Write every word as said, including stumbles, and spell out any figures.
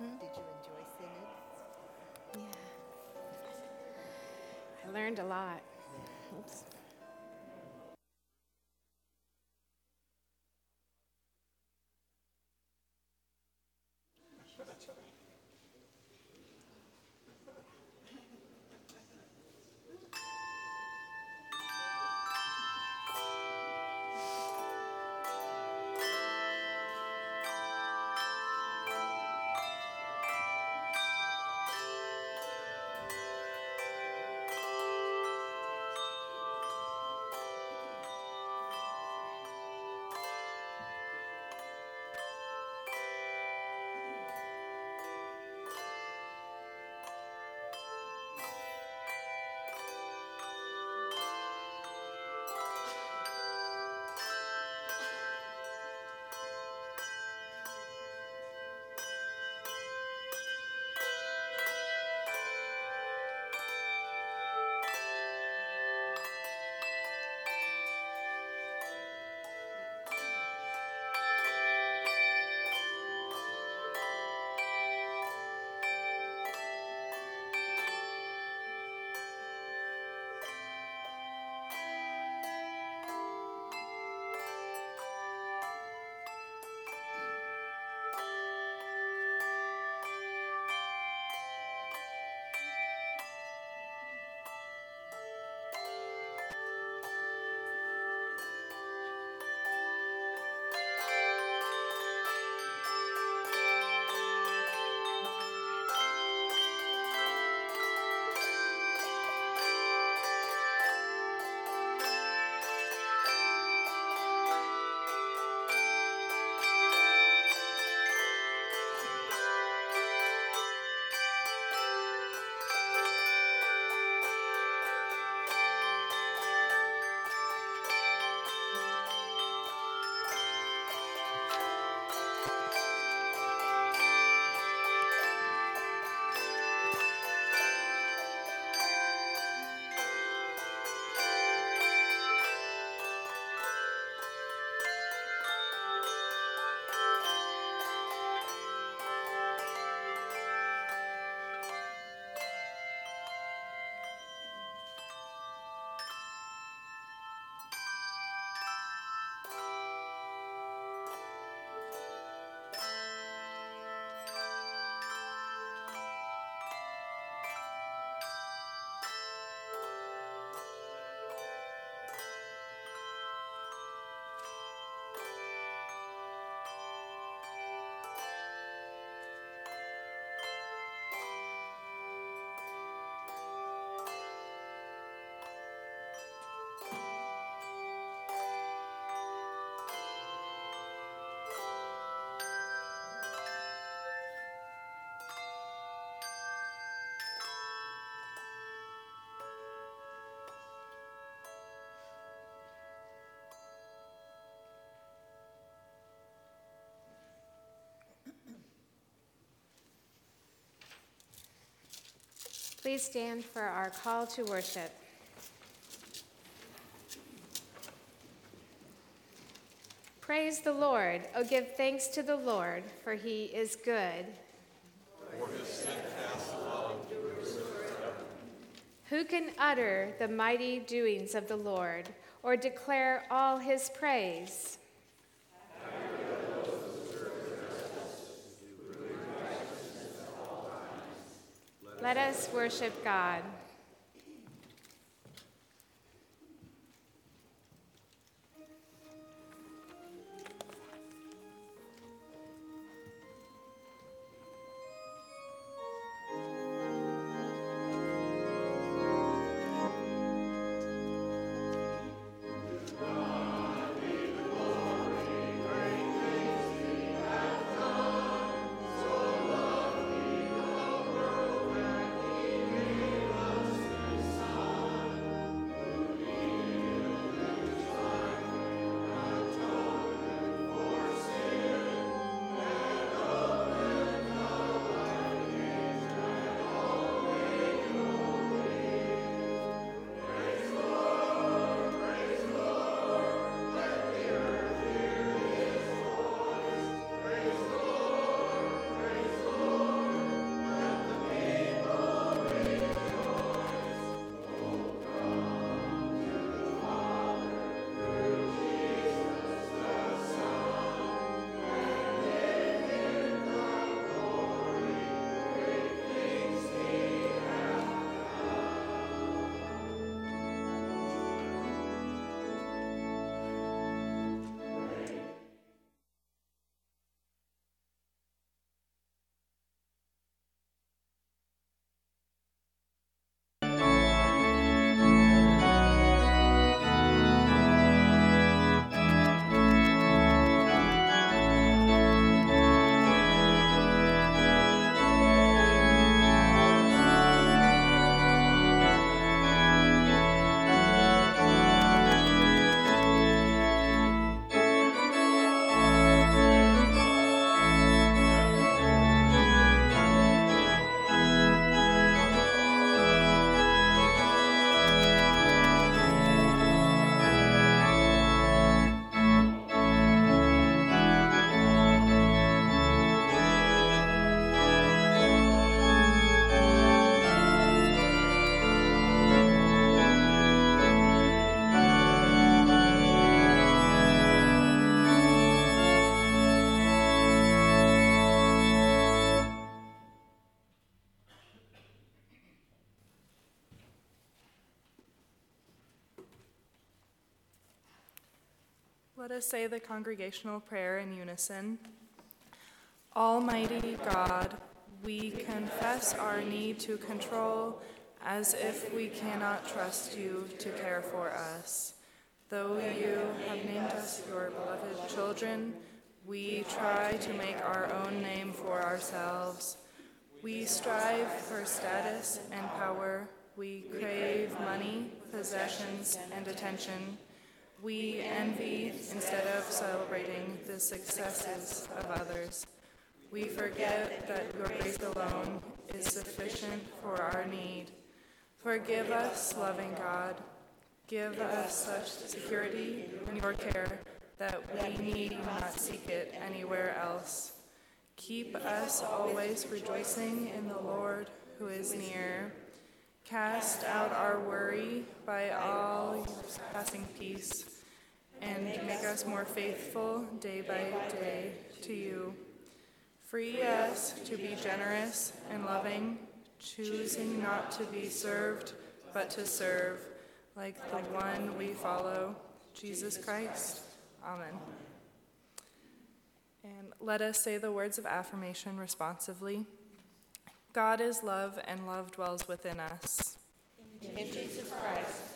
Did you enjoy singing? Yeah. I learned a lot. Yeah. Oops. Please stand for our call to worship. Praise the Lord. Oh, give thanks to the Lord, for he is good. For his steadfast love endures forever. Who can utter the mighty doings of the Lord, or declare all his praise? Let us worship God. Let us say the congregational prayer in unison. Almighty God, we confess our need to control as if we cannot trust you to care for us. Though you have named us your beloved children, we try to make our own name for ourselves. We strive for status and power. We crave money, possessions, and attention. We envy instead of celebrating the successes of others. We forget that your grace alone is sufficient for our need. Forgive us, loving God. Give us such security in your care that we need not seek it anywhere else. Keep us always rejoicing in the Lord who is near. Cast out our worry by all your surpassing peace, and make us more faithful day by day to you. Free us to be generous and loving, choosing not to be served, but to serve, like the one we follow, Jesus Christ. Amen. And let us say the words of affirmation responsively. God is love, and love dwells within us. In Jesus Christ,